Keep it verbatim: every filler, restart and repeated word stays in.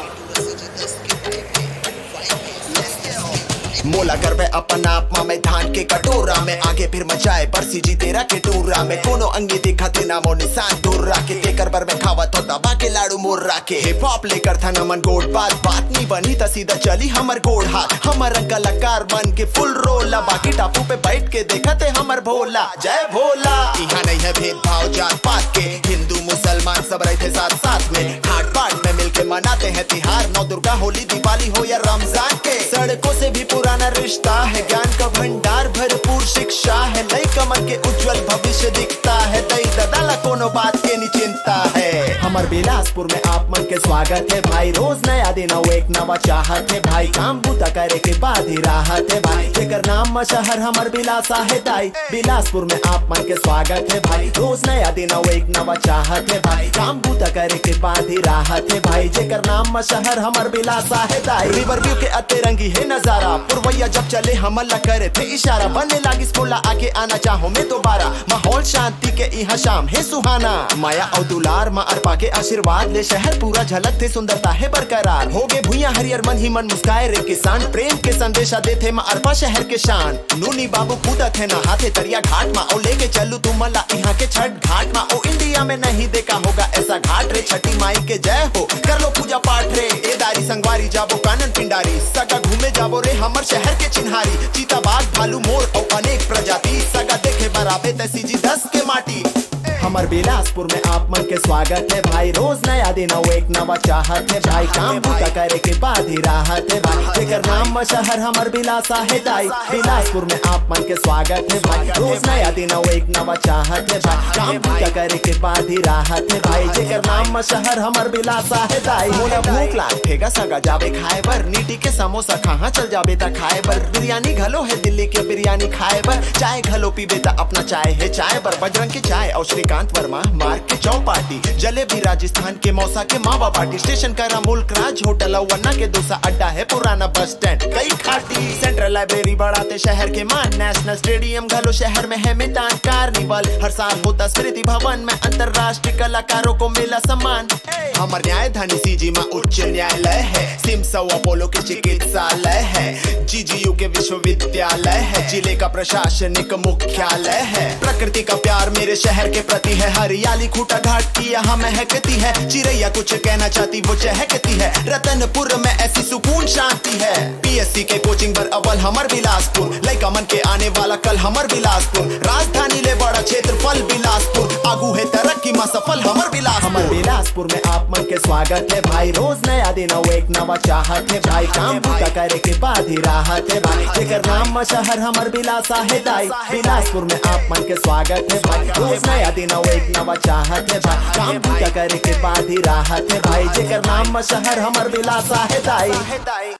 मोला कर में अपन आप मा में धान के कटोरा में आगे फिर मचाए बरसी जी तेरा के टूरा में कोनो अंगी दिखाते नामो निशान दूर राके तेकर बर में खावत हो दबा के लाड़ू मोर राके हिप हॉप लेकर था नमन गोड बात बात नहीं बनी त सीधा चली हमर गोड़ हाथ हमर कलाकार बन के फुल रोला बाकी टापू पे बैठ के देखते हमर भोला जय भोला। यहाँ नहीं है भेदभाव जात पात के हिंदू मुसलमान सब रहते साथ साथ में घाट बाट में मिलके मनाते हैं तिहार नौ दुर्गा होली दिवाली हो या रमजान के सड़कों से भी पुराना रिश्ता है ज्ञान का भंडार भरपूर शिक्षा है नई कमर के उज्जवल भविष्य दिखता है दई ददाला कोनो बात के नहीं चिंता है। हमर बिलासपुर में आप मन के स्वागत है भाई रोज नया दिन एक नवा चाहत है भाई काम बूता करे के बाद ही राहत है भाई जेकर नाम शहर हमर बिलासा है दाई बिलासपुर में आप मन के स्वागत है भाई रोज नया दिन एक नवा चाहत है भाई काम बूता करे के बाद ही राहत है भाई जेकर नाम शहर हमर बिलासा है दाई रिवर व्यू के अतरंगी है नजारा पुरवैया जब चले हमला करे थे इशारा बनने लागी स्कूला आके आना चाहो मैं दोबारा माहौल शांति के यहाँ शाम है सुहाना माया और दुलार माँ अरपा के आशीर्वाद ले शहर पूरा झलक थे सुंदरता है बरकरार हो गए भूया हरियर मन ही मन मुस्काए रे किसान प्रेम के संदेशा देते माँ अरपा शहर के शान नूनी बाबू कूदा थे ना हाथे तरिया घाट माँ और लेके चलू तू मला यहाँ के छठ घाट माँ ओ इंडिया में नहीं देखा होगा ऐसा घाट रे छठी माई के जय हो कर लो पूजा पाठ रे ए दारी संगवारी जाबो कानन पिंडारी सगा घूमे जाबो रे हमर शहर के चिन्हारी चीता बाघ भालू मोर और अनेक प्रजाति सगा देखे बराबे तैसी जी दस के माटी। हमर बिलासपुर में आप मन के स्वागत है भाई रोज नया दिन एक नवा चाहत है भाई काम बूता करे के बाद ही राहत है भाई जेकर नाम शहर हमर बिलासा है दाई बिलासपुर में आप मन के स्वागत है भाई रोज नया दिन एक नवा चाहत है भाई काम बूता करे के बाद ही राहत है भाई जेकर नाम शहर हमर बिलासा है दाई मोला भूख लागेगा सगा जाबे खाए बर नीटी के समोसा कहाँ चल जाबे ता खाए बर बिरयानी घलो है दिल्ली के बिरयानी खाए बर चाय घलो पीबे ता अपना चाय है चाय बर बजरंग की चाय और श्रीकांत वर्मा मार्ग के चौपाटी जलेबी राजस्थान के मौसा के मावा पार्टी स्टेशन का मुल्क राज होटल वन्ना के दूसरा अड्डा है पुराना बस स्टैंड कई खाटी सेंट्रल लाइब्रेरी बढ़ाते शहर के मान नेशनल स्टेडियम घलो शहर में है मैदान कार्निवल हर साल होता स्मृति भवन में अंतरराष्ट्रीय कलाकारों को मिला सम्मान हमार न्यायधानी सीजी में उच्च न्यायालय है सिम्स अपोलो के चिकित्सालय है जीजीयू के विश्वविद्यालय है जिले का प्रशासनिक मुख्यालय है प्रकृति का प्यार मेरे शहर के प्रति है हरियाली खूटा घाट की यहाँ महकती है चिड़ैया कुछ कहना चाहती वो चहकती है रतनपुर में ऐसी सुकून शांति है पीएससी के कोचिंग पर अव्वल हमर बिलासपुर लइका मन के आने वाला कल हमर बिलासपुर राजधानी ले बड़ा क्षेत्रफल बिलासपुर आगू है तरक्की में सफल हमर बिलासपुर हमर बिलासपुर में आप मन के स्वागत है भाई रोज नया दिन एक नवा चाहत है भाई काम बूता करे के बाद ही राहत है भाई जेकर नाम शहर हमर बिलासा है दाई बिलासपुर में आप मन के स्वागत है भाई रोज नया दिन एक नवा चाहत है भाई काम बूता करे के बाद ही राहत है भाई जेकर नाम शहर हमर बिलासा है दाई।